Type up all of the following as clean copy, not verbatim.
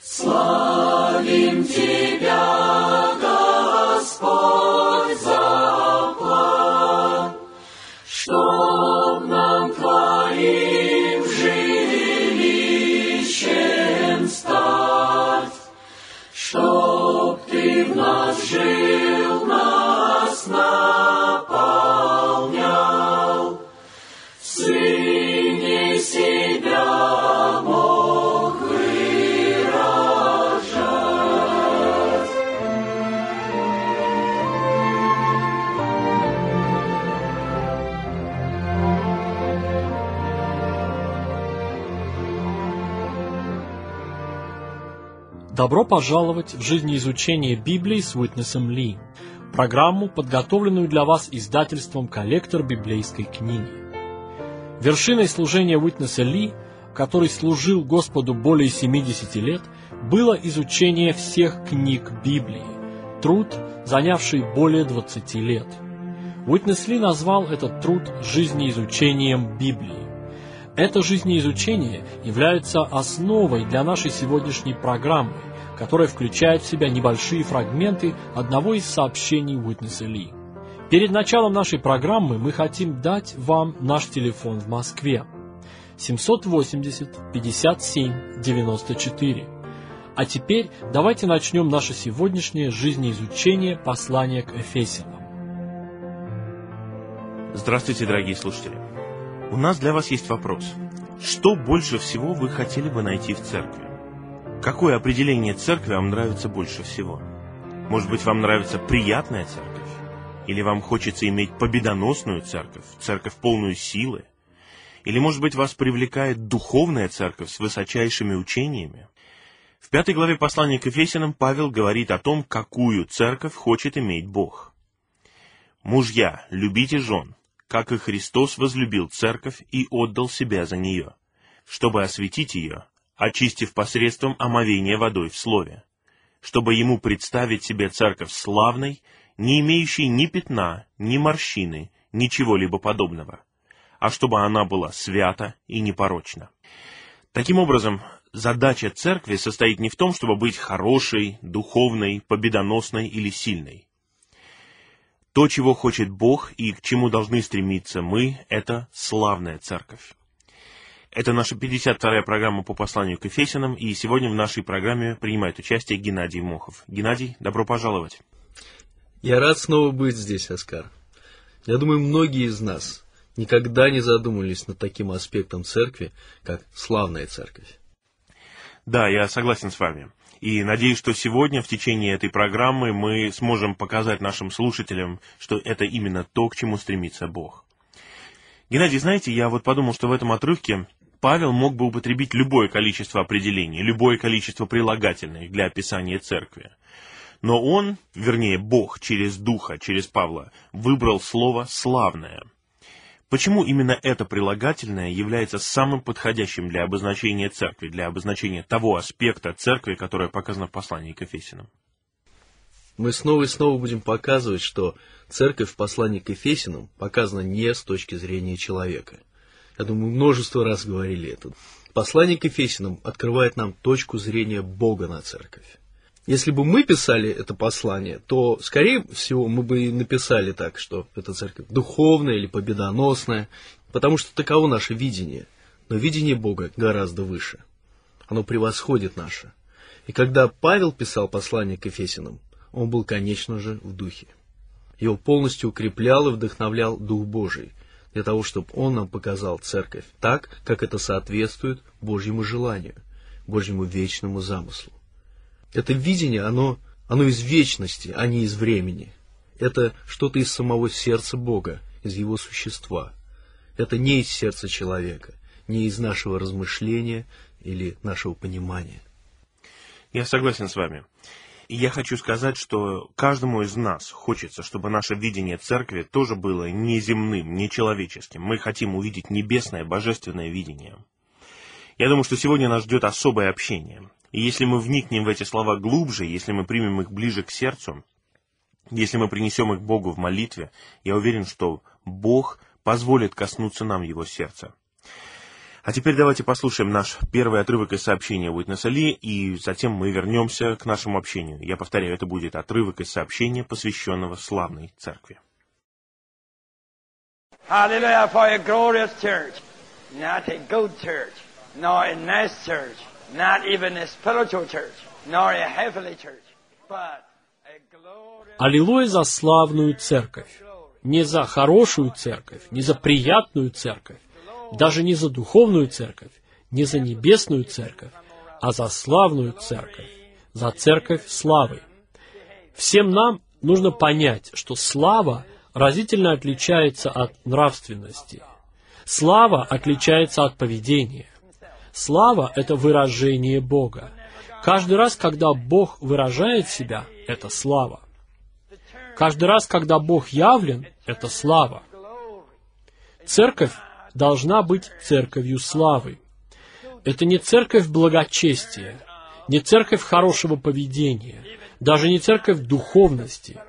Славим Тебя, Господь, за план, чтоб нам Твоим жилищем стать, чтоб Ты в нас жил, нас наполнял, в Сыне себя мог выражать. Добро пожаловать в жизнеизучение Библии с Уитнесом Ли, программу, подготовленную для вас издательством «Коллектор библейской книги». Вершиной служения Уитнеса Ли, который служил Господу более 70 лет, было изучение всех книг Библии, труд, занявший более 20 лет. Уитнес Ли назвал этот труд жизнеизучением Библии. Это жизнеизучение является основой для нашей сегодняшней программы, которая включает в себя небольшие фрагменты одного из сообщений Уитнеса Ли. Перед началом нашей программы мы хотим дать вам наш телефон в Москве 780-57-94. А теперь давайте начнем наше сегодняшнее жизнеизучение послания к Ефесянам. Здравствуйте, дорогие слушатели. У нас для вас есть вопрос. Что больше всего вы хотели бы найти в церкви? Какое определение церкви вам нравится больше всего? Может быть, вам нравится приятная церковь? Или вам хочется иметь победоносную церковь, церковь полную силы? Или, может быть, вас привлекает духовная церковь с высочайшими учениями? В 5 главе послания к Ефесянам Павел говорит о том, какую церковь хочет иметь Бог. «Мужья, любите жен, как и Христос возлюбил церковь и отдал себя за нее, чтобы осветить ее, очистив посредством омовения водой в слове, чтобы ему представить себе церковь славной, не имеющей ни пятна, ни морщины, ничего-либо подобного, а чтобы она была свята и непорочна». Таким образом, задача церкви состоит не в том, чтобы быть хорошей, духовной, победоносной или сильной. То, чего хочет Бог и к чему должны стремиться мы, это славная церковь. Это наша 52-я программа по посланию к Ефесянам, и сегодня в нашей программе принимает участие Геннадий Мохов. Геннадий, добро пожаловать. Я рад снова быть здесь, Оскар. Я думаю, многие из нас никогда не задумывались над таким аспектом церкви, как славная церковь. Да, я согласен с вами. И надеюсь, что сегодня, в течение этой программы, мы сможем показать нашим слушателям, что это именно то, к чему стремится Бог. Геннадий, знаете, я вот подумал, что в этом отрывке Павел мог бы употребить любое количество определений, любое количество прилагательных для описания церкви. Но он, вернее, Бог через Духа, через Павла, выбрал слово «славное». Почему именно это прилагательное является самым подходящим для обозначения церкви, для обозначения того аспекта церкви, которое показано в послании к Ефесянам? Мы снова и снова будем показывать, что церковь в послании к Ефесянам показана не с точки зрения человека. Я думаю, множество раз говорили это. Послание к Ефесянам открывает нам точку зрения Бога на церковь. Если бы мы писали это послание, то, скорее всего, мы бы и написали так, что эта церковь духовная или победоносная, потому что таково наше видение. Но видение Бога гораздо выше. Оно превосходит наше. И когда Павел писал послание к Ефесянам, он был, конечно же, в духе. Его полностью укреплял и вдохновлял Дух Божий, для того, чтобы он нам показал церковь так, как это соответствует Божьему желанию, Божьему вечному замыслу. Это видение, оно из вечности, а не из времени. Это что-то из самого сердца Бога, из Его существа. Это не из сердца человека, не из нашего размышления или нашего понимания. Я согласен с вами. И я хочу сказать, что каждому из нас хочется, чтобы наше видение церкви тоже было не земным, не человеческим. Мы хотим увидеть небесное, божественное видение. Я думаю, что сегодня нас ждет особое общение. И если мы вникнем в эти слова глубже, если мы примем их ближе к сердцу, если мы принесем их Богу в молитве, я уверен, что Бог позволит коснуться нам Его сердца. А теперь давайте послушаем наш первый отрывок из сообщения Уитнеса Ли, и затем мы вернемся к нашему общению. Я повторяю, это будет отрывок из сообщения, посвященного славной церкви. Hallelujah for a glorious church, not a good church, nor a nice church, not even a spiritual church, nor a heavenly church, but a glorious... Аллилуйя за славную церковь. Не за хорошую церковь, не за приятную церковь, даже не за духовную церковь, не за небесную церковь, а за славную церковь, за церковь славы. Всем нам нужно понять, что слава разительно отличается от нравственности. Слава отличается от поведения. Слава – это выражение Бога. Каждый раз, когда Бог выражает себя, это слава. Каждый раз, когда Бог явлен, это слава. Церковь должна быть церковью славы. Это не церковь благочестия, не церковь хорошего поведения, даже не церковь духовности.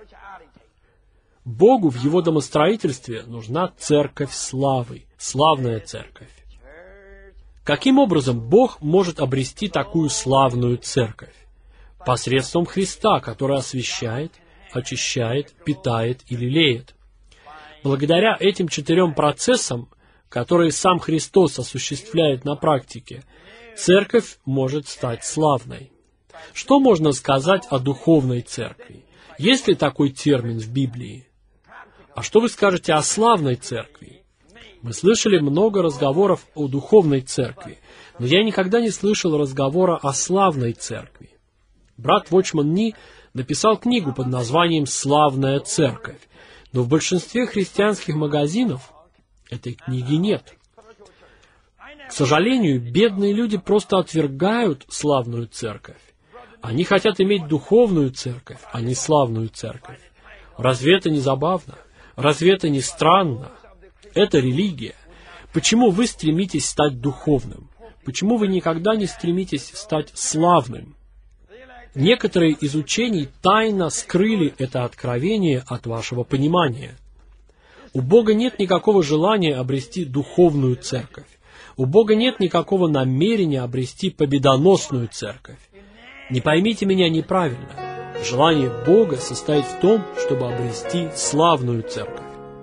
Богу в Его домостроительстве нужна церковь славы, славная церковь. Каким образом Бог может обрести такую славную церковь? Посредством Христа, который освящает, очищает, питает и лелеет. Благодаря этим 4 процессам, которые сам Христос осуществляет на практике, церковь может стать славной. Что можно сказать о духовной церкви? Есть ли такой термин в Библии? А что вы скажете о славной церкви? Мы слышали много разговоров о духовной церкви, но я никогда не слышал разговора о славной церкви. Брат Вочман Ни написал книгу под названием «Славная церковь», но в большинстве христианских магазинов этой книги нет. К сожалению, бедные люди просто отвергают славную церковь. Они хотят иметь духовную церковь, а не славную церковь. Разве это не забавно? Разве это не странно? Это религия. Почему вы стремитесь стать духовным? Почему вы никогда не стремитесь стать славным? Некоторые из учений тайно скрыли это откровение от вашего понимания. У Бога нет никакого желания обрести духовную церковь. У Бога нет никакого намерения обрести победоносную церковь. Не поймите меня неправильно. Желание Бога состоит в том, чтобы обрести славную церковь.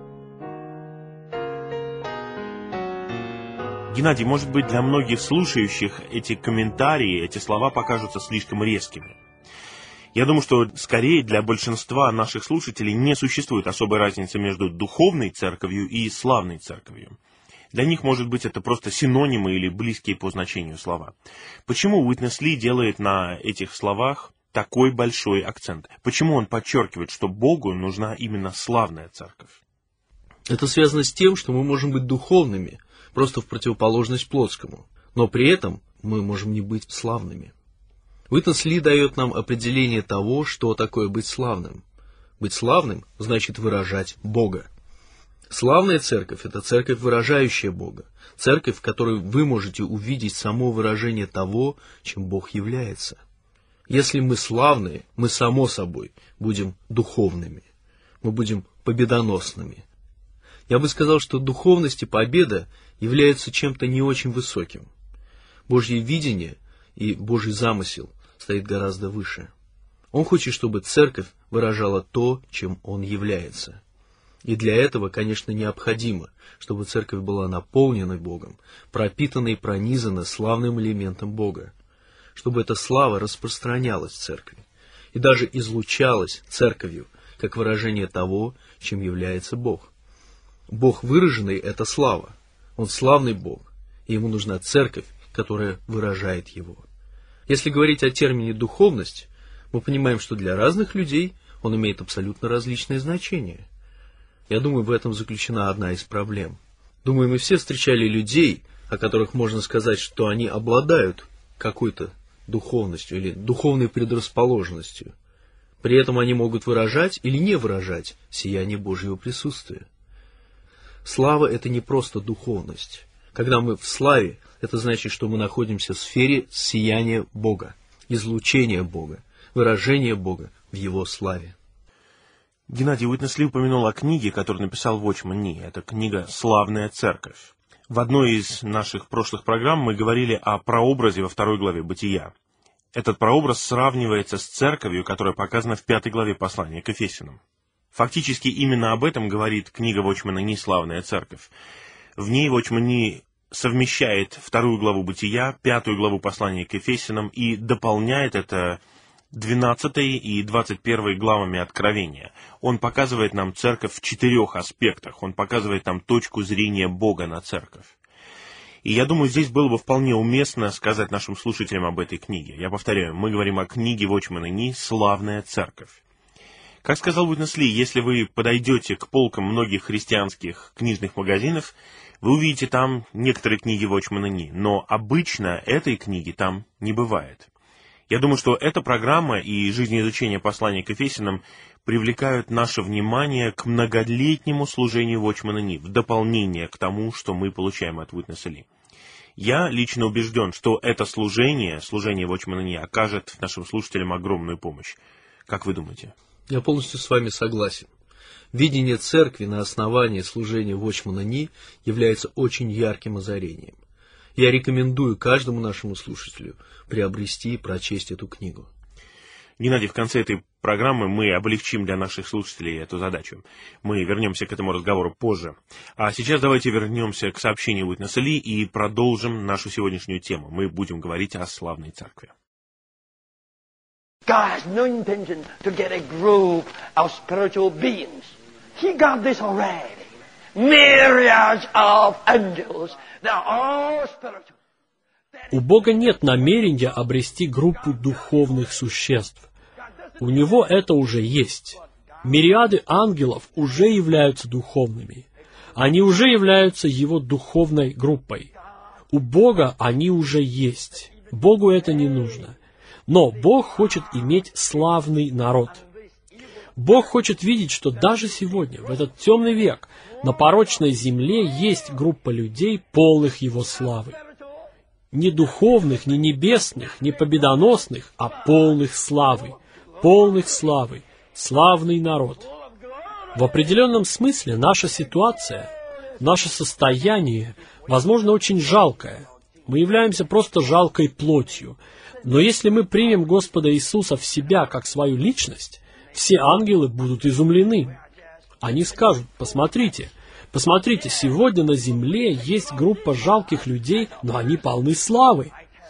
Геннадий, может быть, для многих слушающих эти комментарии, эти слова покажутся слишком резкими. Я думаю, что скорее для большинства наших слушателей не существует особой разницы между духовной церковью и славной церковью. Для них, может быть, это просто синонимы или близкие по значению слова. Почему Уитнес Ли делает на этих словах такой большой акцент? Почему он подчеркивает, что Богу нужна именно славная церковь? Это связано с тем, что мы можем быть духовными, просто в противоположность плотскому, но при этом мы можем не быть славными. Уитнес Ли дает нам определение того, что такое быть славным. Быть славным значит выражать Бога. Славная церковь – это церковь, выражающая Бога. Церковь, в которой вы можете увидеть само выражение того, чем Бог является. Если мы славные, мы, само собой, будем духовными. Мы будем победоносными. Я бы сказал, что духовность и победа являются чем-то не очень высоким. Божье видение и Божий замысел стоит гораздо выше. Он хочет, чтобы церковь выражала то, чем Он является. И для этого, конечно, необходимо, чтобы церковь была наполнена Богом, пропитана и пронизана славным элементом Бога, чтобы эта слава распространялась в церкви и даже излучалась церковью, как выражение того, чем является Бог. Бог выраженный – это слава. Он славный Бог, и Ему нужна церковь, которая выражает Его. Если говорить о термине «духовность», мы понимаем, что для разных людей он имеет абсолютно различные значения. Я думаю, в этом заключена одна из проблем. Думаю, мы все встречали людей, о которых можно сказать, что они обладают какой-то духовностью или духовной предрасположенностью. При этом они могут выражать или не выражать сияние Божьего присутствия. Слава – это не просто духовность. Когда мы в славе, это значит, что мы находимся в сфере сияния Бога, излучения Бога, выражения Бога в Его славе. Геннадий, Уитнес Ли упомянул о книге, которую написал Вочман Ни. Это книга «Славная церковь». В одной из наших прошлых программ мы говорили о прообразе во 2 главе Бытия. Этот прообраз сравнивается с церковью, которая показана в 5 главе послания к Ефесянам. Фактически именно об этом говорит книга Watchman Nee «Славная церковь». В ней Watchman Nee совмещает 2 главу Бытия, 5 главу послания к Ефесянам и дополняет это 12 и 21 главами Откровения. Он показывает нам церковь в 4 аспектах. Он показывает нам точку зрения Бога на церковь. И я думаю, здесь было бы вполне уместно сказать нашим слушателям об этой книге. Я повторяю, мы говорим о книге Watchman Nee «Славная церковь». Как сказал Witness Lee, если вы подойдете к полкам многих христианских книжных магазинов, вы увидите там некоторые книги Watchman Nee, но обычно этой книги там не бывает. Я думаю, что эта программа и жизнеизучение послания к Ефесянам привлекают наше внимание к многолетнему служению Watchman Nee, в дополнение к тому, что мы получаем от Witness Lee. Я лично убежден, что это служение Watchman Nee, окажет нашим слушателям огромную помощь. Как вы думаете? Я полностью с вами согласен. Видение церкви на основании служения Watchman Nee является очень ярким озарением. Я рекомендую каждому нашему слушателю приобрести и прочесть эту книгу. Геннадий, в конце этой программы мы облегчим для наших слушателей эту задачу. Мы вернемся к этому разговору позже. А сейчас давайте вернемся к сообщению Witness Lee и продолжим нашу сегодняшнюю тему. Мы будем говорить о славной церкви. God has no intention to get a group of spiritual beings. He got this already. Myriads of angels. They're all spiritual. У Бога нет намерения обрести группу духовных существ. У Него это уже есть. Мириады ангелов уже являются духовными. Они уже являются Его духовной группой. У Бога они уже есть. Богу это не нужно. Но Бог хочет иметь славный народ. Бог хочет видеть, что даже сегодня, в этот темный век, на порочной земле есть группа людей, полных Его славы. Не духовных, не небесных, не победоносных, а полных славы. Полных славы. Славный народ. В определенном смысле наша ситуация, наше состояние, возможно, очень жалкое. Мы являемся просто жалкой плотью. Но если мы примем Господа Иисуса в себя как свою личность, все ангелы будут изумлены. Они скажут: посмотрите, сегодня на земле есть группа жалких людей, но они полны славы.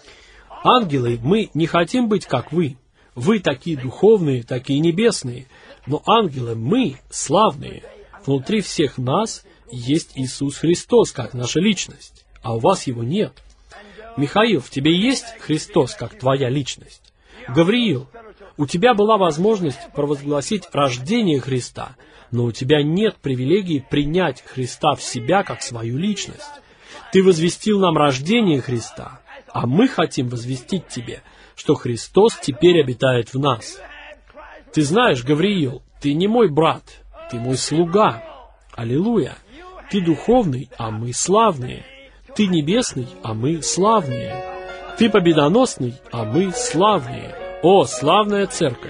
Ангелы, мы не хотим быть как вы. Вы такие духовные, такие небесные. Но ангелы, мы славные. Внутри всех нас есть Иисус Христос, как наша личность, а у вас Его нет. Михаил, в тебе есть Христос, как твоя личность? Гавриил, у тебя была возможность провозгласить рождение Христа, но у тебя нет привилегии принять Христа в себя, как свою личность. Ты возвестил нам рождение Христа, а мы хотим возвестить тебе, что Христос теперь обитает в нас. Ты знаешь, Гавриил, ты не мой брат, ты мой слуга. Аллилуйя! Ты духовный, а мы славные. Ты небесный, а мы славные. Ты победоносный, а мы славные. О, славная церковь!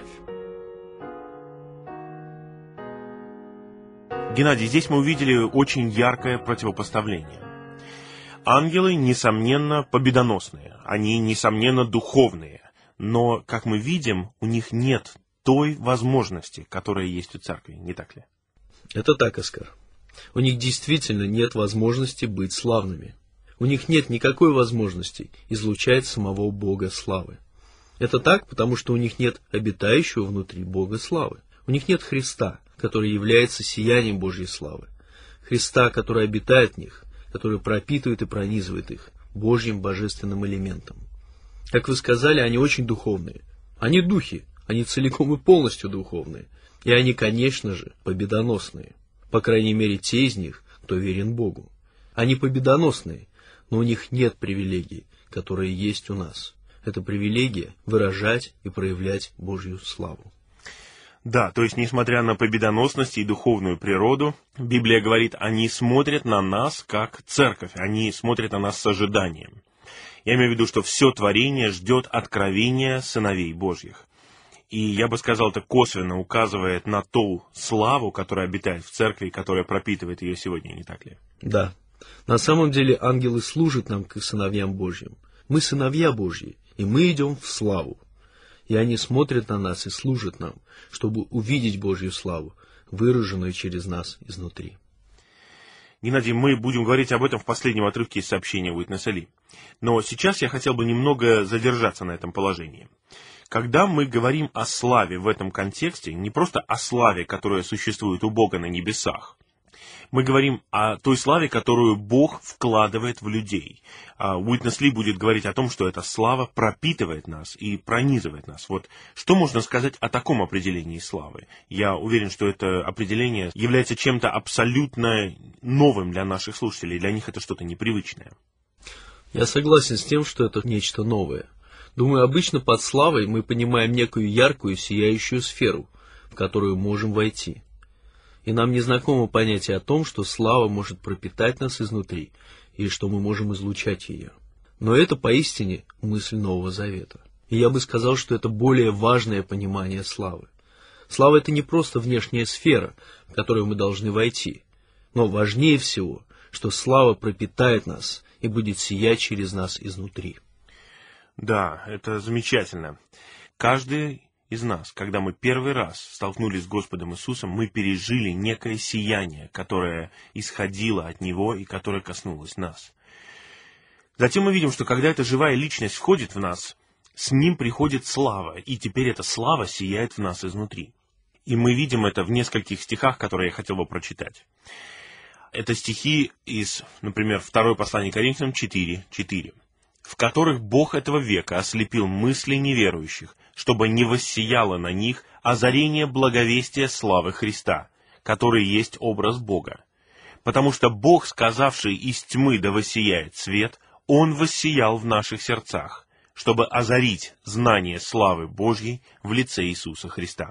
Геннадий, здесь мы увидели очень яркое противопоставление. Ангелы, несомненно, победоносные. Они, несомненно, духовные. Но, как мы видим, у них нет той возможности, которая есть у церкви, не так ли? Это так, Оскар. У них действительно нет возможности быть славными. У них нет никакой возможности излучать самого Бога славы. Это так, потому что у них нет обитающего внутри Бога славы. У них нет Христа, который является сиянием Божьей славы. Христа, который обитает в них, который пропитывает и пронизывает их Божьим божественным элементом. Как вы сказали, они очень духовные. Они духи, они целиком и полностью духовные. И они, конечно же, победоносные. По крайней мере, те из них, кто верен Богу. Они победоносные, но у них нет привилегий, которые есть у нас. Это привилегия выражать и проявлять Божью славу. Да, то есть, несмотря на победоносность и духовную природу, Библия говорит, они смотрят на нас как церковь, они смотрят на нас с ожиданием. Я имею в виду, что все творение ждет откровения сыновей Божьих. И я бы сказал, это косвенно указывает на ту славу, которая обитает в церкви, которая пропитывает ее сегодня, не так ли? Да, На самом деле ангелы служат нам, как сыновьям Божьим. Мы сыновья Божьи, и мы идем в славу. И они смотрят на нас и служат нам, чтобы увидеть Божью славу, выраженную через нас изнутри. Геннадий, мы будем говорить об этом в последнем отрывке из сообщения Уитнеса Ли. Но сейчас я хотел бы немного задержаться на этом положении. Когда мы говорим о славе в этом контексте, не просто о славе, которая существует у Бога на небесах, мы говорим о той славе, которую Бог вкладывает в людей. Уитнес Ли будет говорить о том, что эта слава пропитывает нас и пронизывает нас. Вот что можно сказать о таком определении славы? Я уверен, что это определение является чем-то абсолютно новым для наших слушателей. Для них это что-то непривычное. Я согласен с тем, что это нечто новое. Думаю, обычно под славой мы понимаем некую яркую, сияющую сферу, в которую можем войти. И нам не знакомо понятие о том, что слава может пропитать нас изнутри, и что мы можем излучать ее. Но это поистине мысль Нового Завета. И я бы сказал, что это более важное понимание славы. Слава — это не просто внешняя сфера, в которую мы должны войти, но важнее всего, что слава пропитает нас и будет сиять через нас изнутри. Да, это замечательно. Каждый из нас, когда мы первый раз столкнулись с Господом Иисусом, мы пережили некое сияние, которое исходило от Него и которое коснулось нас. Затем мы видим, что когда эта живая личность входит в нас, с Ним приходит слава, и теперь эта слава сияет в нас изнутри. И мы видим это в нескольких стихах, которые я хотел бы прочитать. Это стихи из, например, 2 послание Коринфянам 4:4. «В которых Бог этого века ослепил мысли неверующих, чтобы не воссияло на них озарение благовестия славы Христа, который есть образ Бога. Потому что Бог, сказавший из тьмы да воссияет свет, Он воссиял в наших сердцах, чтобы озарить знание славы Божьей в лице Иисуса Христа».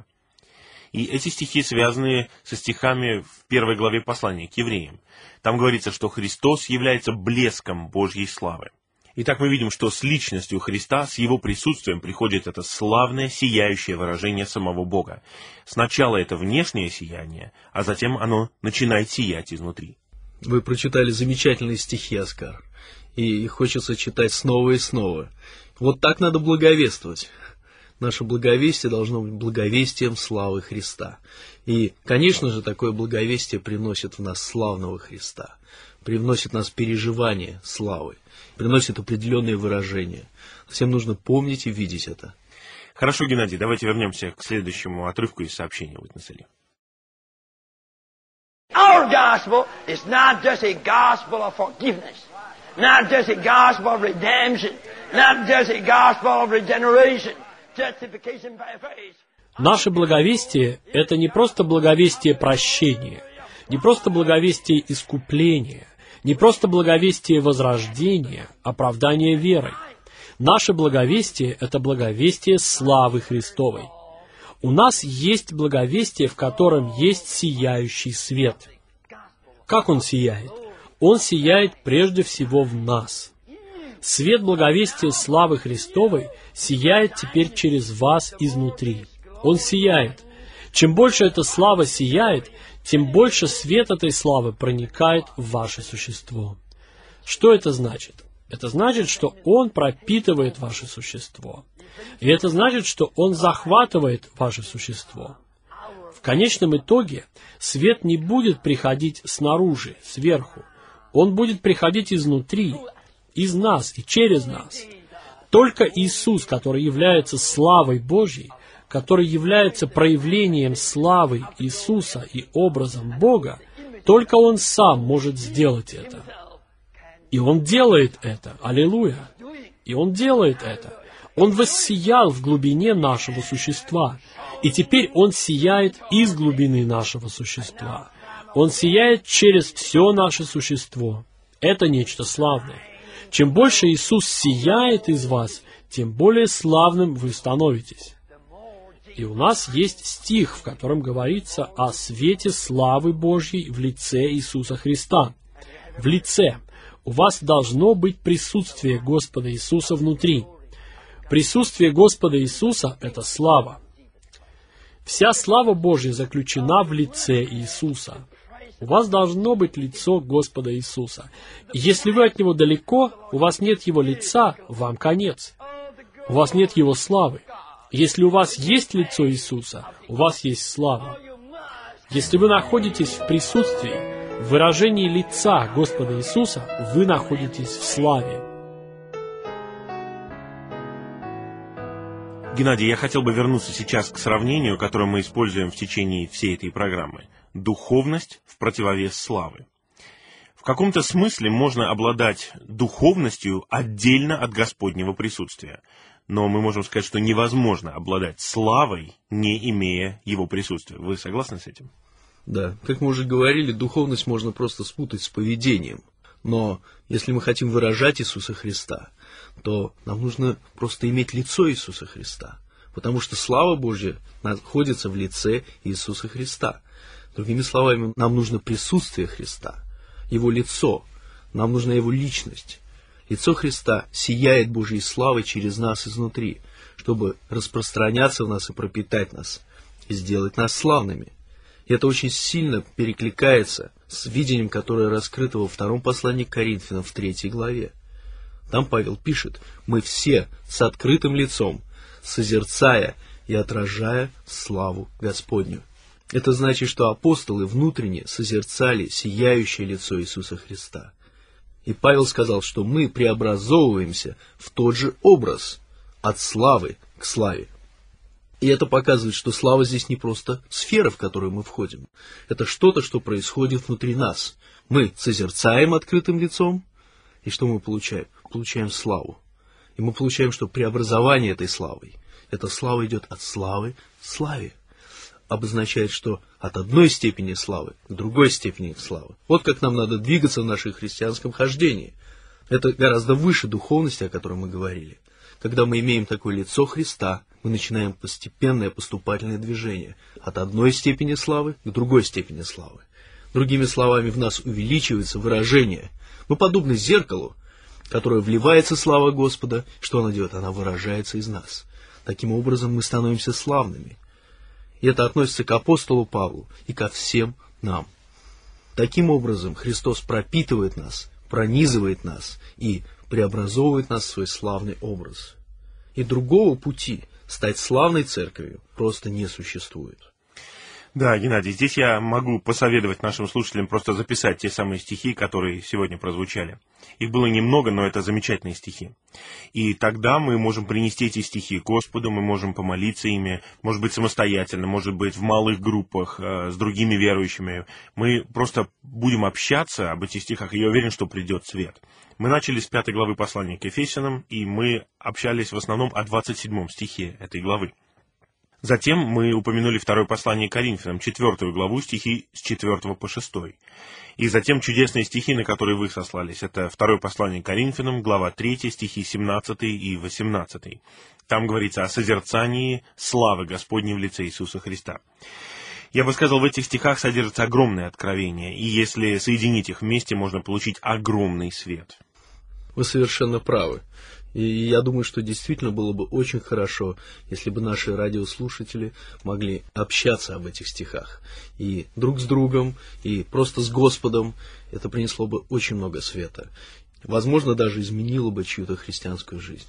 И эти стихи связаны со стихами в 1 главе послания к евреям. Там говорится, что Христос является блеском Божьей славы. Итак, мы видим, что с личностью Христа, с Его присутствием приходит это славное, сияющее выражение самого Бога. Сначала это внешнее сияние, а затем оно начинает сиять изнутри. Вы прочитали замечательные стихи, Оскар, и их хочется читать снова и снова. Вот так надо благовествовать. Наше благовестие должно быть благовестием славы Христа. И, конечно же, такое благовестие приносит в нас славного Христа, привносит в нас переживание славы, приносит определенные выражения. Всем нужно помнить и видеть это. Хорошо, Геннадий, давайте вернемся к следующему отрывку из сообщения Уитнеса Ли. Our gospel is not just a gospel of forgiveness, not just a gospel of redemption, not just a gospel of regeneration, justification by faith. Наше благовестие – это не просто благовестие прощения, не просто благовестие искупления, не просто благовестие возрождения, оправдания верой. Наше благовестие – это благовестие славы Христовой. У нас есть благовестие, в котором есть сияющий свет. Как он сияет? Он сияет прежде всего в нас. Свет благовестия славы Христовой сияет теперь через вас изнутри. Он сияет. Чем больше эта слава сияет, тем больше свет этой славы проникает в ваше существо. Что это значит? Это значит, что Он пропитывает ваше существо. И это значит, что Он захватывает ваше существо. В конечном итоге свет не будет приходить снаружи, сверху. Он будет приходить изнутри, из нас и через нас. Только Иисус, который является славой Божьей, который является проявлением славы Иисуса и образом Бога, только Он сам может сделать это. И Он делает это. Аллилуйя! И Он делает это. Он воссиял в глубине нашего существа. И теперь Он сияет из глубины нашего существа. Он сияет через все наше существо. Это нечто славное. Чем больше Иисус сияет из вас, тем более славным вы становитесь. И у нас есть стих, в котором говорится о свете славы Божьей в лице Иисуса Христа. В лице. У вас должно быть присутствие Господа Иисуса внутри. Присутствие Господа Иисуса – это слава. Вся слава Божья заключена в лице Иисуса. у вас должно быть лицо Господа Иисуса. И если вы от Него далеко, у вас нет Его лица, вам конец. У вас нет Его славы. Если у вас есть лицо Иисуса, у вас есть слава. Если вы находитесь в присутствии, в выражении лица Господа Иисуса, вы находитесь в славе. Геннадий, я хотел бы вернуться сейчас к сравнению, которое мы используем в течение всей этой программы. Духовность в противовес славы. В каком-то смысле можно обладать духовностью отдельно от Господнего присутствия. Но мы можем сказать, что невозможно обладать славой, не имея Его присутствия. Вы согласны с этим? Да, как мы уже говорили, духовность можно просто спутать с поведением. Но если мы хотим выражать Иисуса Христа, то нам нужно просто иметь лицо Иисуса Христа. Потому что слава Божья находится в лице Иисуса Христа. Другими словами, нам нужно присутствие Христа, Его лицо, нам нужна Его личность. Лицо Христа сияет Божьей славой через нас изнутри, чтобы распространяться в нас и пропитать нас, и сделать нас славными. И это очень сильно перекликается с видением, которое раскрыто во втором послании к Коринфянам в 3 главе. Там Павел пишет: «Мы все с открытым лицом, созерцая и отражая славу Господню». Это значит, что апостолы внутренне созерцали сияющее лицо Иисуса Христа. И Павел сказал, что мы преобразовываемся в тот же образ, от славы к славе. И это показывает, что слава здесь не просто сфера, в которую мы входим. Это что-то, что происходит внутри нас. Мы созерцаем открытым лицом, и что мы получаем? Получаем славу. И мы получаем, что преобразование этой славой, эта слава идет от славы к славе. Обозначает, что от одной степени славы к другой степени славы. Вот как нам надо двигаться в нашем христианском хождении. Это гораздо выше духовности, о которой мы говорили. Когда мы имеем такое лицо Христа, мы начинаем постепенное поступательное движение от одной степени славы к другой степени славы. Другими словами, в нас увеличивается выражение. Мы подобны зеркалу, которое вливается слава Господа. Что она делает? Она выражается из нас. Таким образом, мы становимся славными. И это относится к апостолу Павлу и ко всем нам. Таким образом, Христос пропитывает нас, пронизывает нас и преобразовывает нас в свой славный образ. И другого пути стать славной церковью просто не существует. Да, Геннадий, здесь я могу посоветовать нашим слушателям просто записать те самые стихи, которые сегодня прозвучали. Их было немного, но это замечательные стихи. И тогда мы можем принести эти стихи Господу, мы можем помолиться ими, может быть, самостоятельно, может быть, в малых группах, с другими верующими. Мы просто будем общаться об этих стихах, и я уверен, что придет свет. Мы начали с 5 главы послания к Ефесянам, и мы общались в основном о 27 стихе этой главы. Затем мы упомянули второе послание к Коринфянам, 4 главу, стихи с 4 по 6. И затем чудесные стихи, на которые вы сослались. Это второе послание к Коринфянам, глава 3, стихи 17 и 18. Там говорится о созерцании славы Господней в лице Иисуса Христа. Я бы сказал, в этих стихах содержится огромное откровение, и если соединить их вместе, можно получить огромный свет. Вы совершенно правы. И я думаю, что действительно было бы очень хорошо, если бы наши радиослушатели могли общаться об этих стихах. И друг с другом, и просто с Господом. Это принесло бы очень много света. Возможно, даже изменило бы чью-то христианскую жизнь.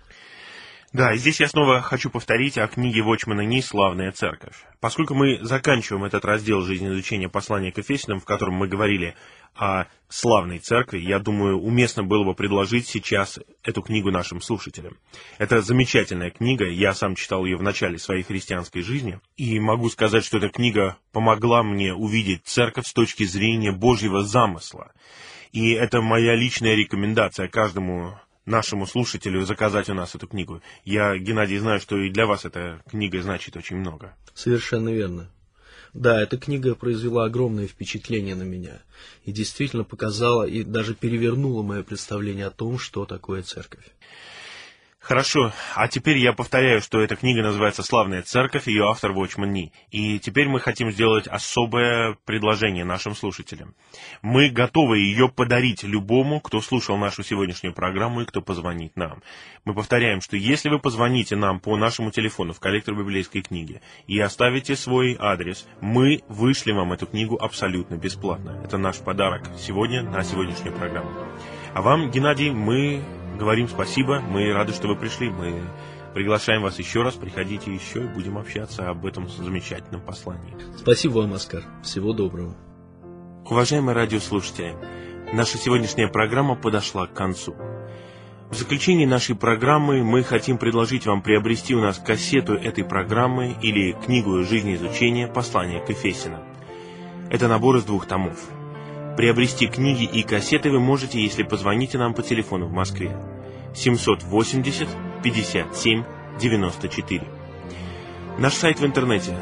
Да, и здесь я снова хочу повторить о книге Вотчмана Ни «Славная церковь». Поскольку мы заканчиваем этот раздел жизнеизучения послания к Ефесянам, в котором мы говорили о славной церкви, я думаю, уместно было бы предложить сейчас эту книгу нашим слушателям. Это замечательная книга, я сам читал ее в начале своей христианской жизни, и могу сказать, что эта книга помогла мне увидеть церковь с точки зрения Божьего замысла. И это моя личная рекомендация каждому нашему слушателю заказать у нас эту книгу. Я, Геннадий, знаю, что и для вас эта книга значит очень много. Совершенно верно. Да, эта книга произвела огромное впечатление на меня. И действительно показала и даже перевернула мое представление о том, что такое церковь. Хорошо, а теперь я повторяю, что эта книга называется «Славная церковь», ее автор Watchman Nee. И теперь мы хотим сделать особое предложение нашим слушателям. Мы готовы ее подарить любому, кто слушал нашу сегодняшнюю программу и кто позвонит нам. Мы повторяем, что если вы позвоните нам по нашему телефону в коллектор библейской книги и оставите свой адрес, мы вышлем вам эту книгу абсолютно бесплатно. Это наш подарок сегодня на сегодняшнюю программу. А вам, Геннадий, мы говорим спасибо, мы рады, что вы пришли, мы приглашаем вас еще раз, приходите еще и будем общаться об этом замечательном послании. Спасибо вам, Оскар. Всего доброго. Уважаемые радиослушатели, наша сегодняшняя программа подошла к концу. В заключении нашей программы мы хотим предложить вам приобрести у нас кассету этой программы или книгу жизнеизучения «Послание к Ефесянам». Это набор из 2 томов. Приобрести книги и кассеты вы можете, если позвоните нам по телефону в Москве 780 57 94. Наш сайт в интернете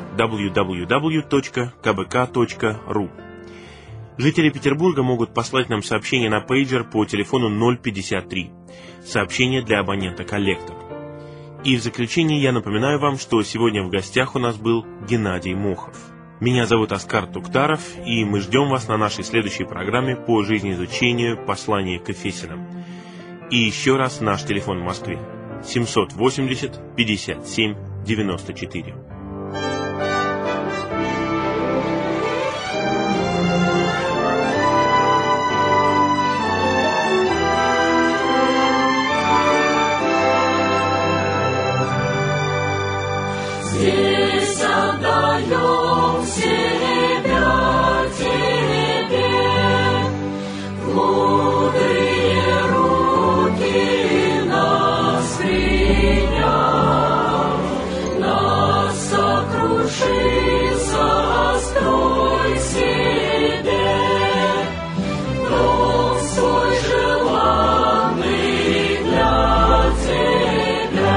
www.kbk.ru. Жители Петербурга могут послать нам сообщение на пейджер по телефону 053. Сообщение для абонента «Коллектор». И в заключение я напоминаю вам, что сегодня в гостях у нас был Геннадий Мохов. Меня зовут Оскар Туктаров, и мы ждем вас на нашей следующей программе по жизнеизучению «Послание к Ефесянам». И еще раз наш телефон в Москве 780 57 94. Здесь отдаем себя Тебе, в мудрые руки нас приняв, нас сокрушится, строй себе, дом свой желанный для Тебя.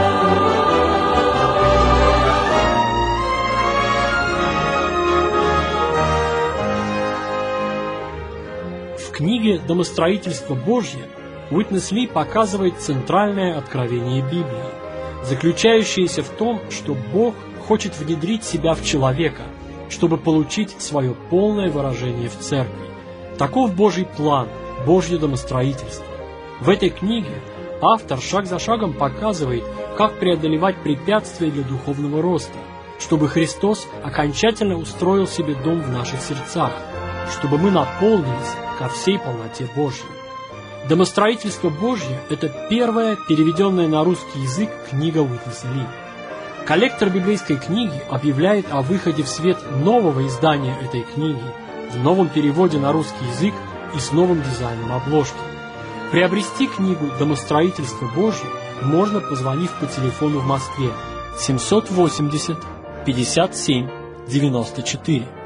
В книге «Домостроительство Божье» Уитнес Ли показывает центральное откровение Библии, заключающееся в том, что Бог хочет внедрить себя в человека, чтобы получить свое полное выражение в церкви. Таков Божий план, Божье домостроительство. В этой книге автор шаг за шагом показывает, как преодолевать препятствия для духовного роста, чтобы Христос окончательно устроил себе дом в наших сердцах, чтобы мы наполнились ко всей полноте Божьей. «Домостроительство Божье» — это первая переведенная на русский язык книга Уитнеса Ли. Коллектор библейской книги объявляет о выходе в свет нового издания этой книги в новом переводе на русский язык и с новым дизайном обложки. Приобрести книгу «Домостроительство Божье» можно, позвонив по телефону в Москве 780 57 94.